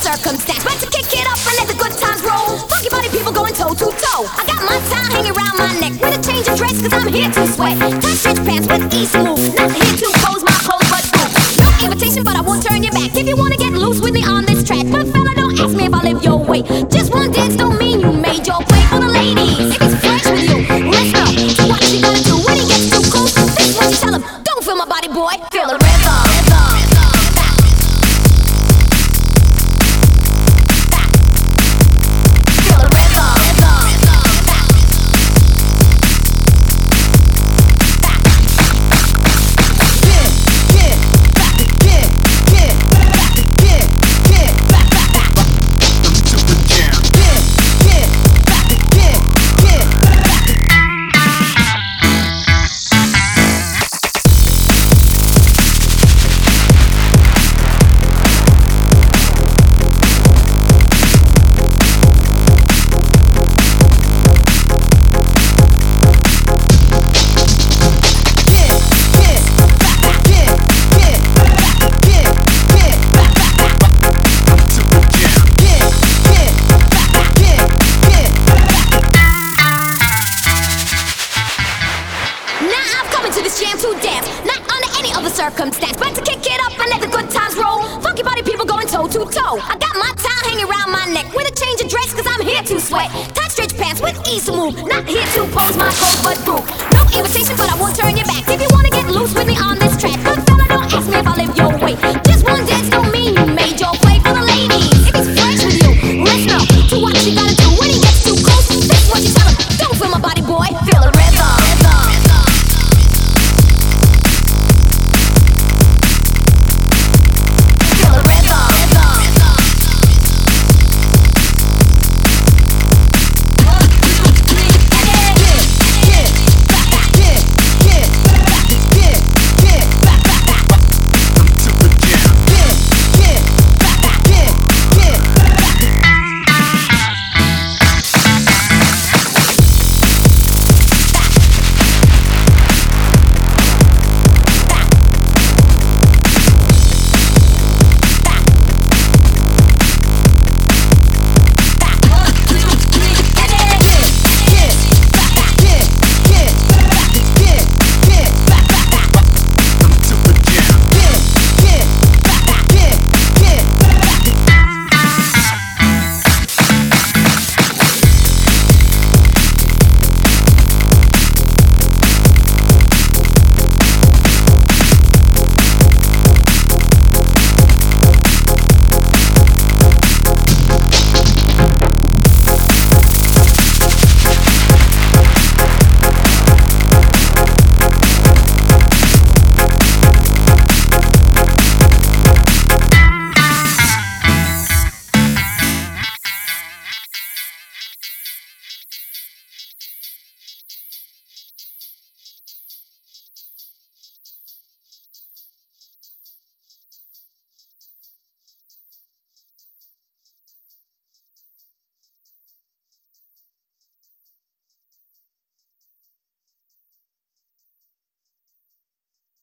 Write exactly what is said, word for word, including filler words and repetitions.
circumstance. But to kick it up and let the good times roll. Funky body people going toe to toe. I got my tie hanging around my neck with a change of dress, cause I'm here to sweat. Tight stretch pants with easy move. Not here to pose my pose, but boom. No invitation, but I won't turn your back. If you wanna get loose with me on this track, but fella, don't ask me if I live your way. Just one dance don't mean you made your way. For the ladies, if it's fresh with you, let's go. So what you gonna do when he gets too cool? This is what you tell him. Don't feel my body, boy. Feel the rhythm. Circumstance, but to kick it up and let the good times roll. Funky body people going toe to toe. I got my tie hanging around my neck with a change of dress, cause I'm here to sweat. Tight stretch pants with ease to move. Not here to pose my pose, but boom. No invitation, but I won't turn your back. If you wanna get loose with me on this track, but fella, don't ask me if I live